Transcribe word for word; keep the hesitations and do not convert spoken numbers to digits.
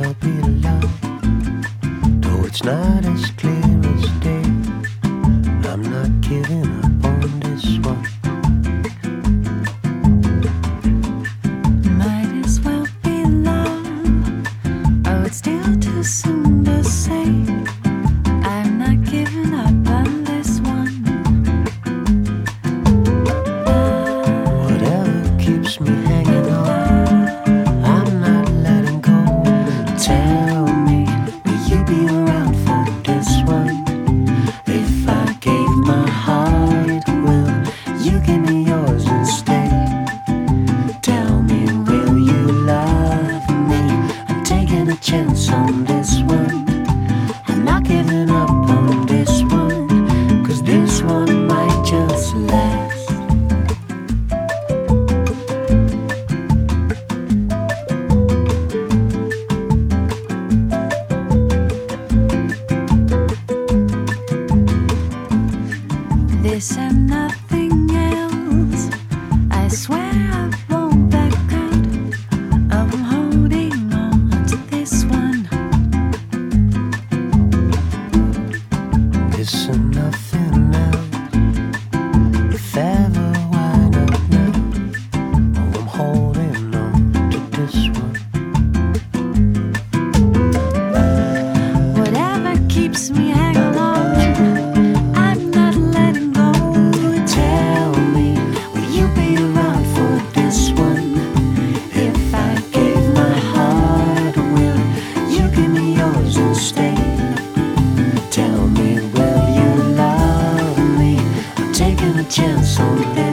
well be love, though it's not as clear as day. I'm not giving up on this one. Might as well be love. Oh, it's still too soon to say. I'm not giving up on this one. Whatever keeps me hanging on, I'm not letting go. Tell me, will you be around for this one? If I gave my heart, will you give me yours and stay? Tell me, will you love me? I'm taking a chance on this one. I'm not giving up on this one, 'cause this one might just last. This and nothing else. I swear I won't back out. I'm holding on to this one. This and nothing else. If ever, why not now? Oh, I'm holding on to this one. Whatever keeps me hanging on, I'm not letting go. Tell me, will you be around for this one? If I gave my heart, will you give me yours and stay? Tell me, will you love me? I'm taking a chance on this.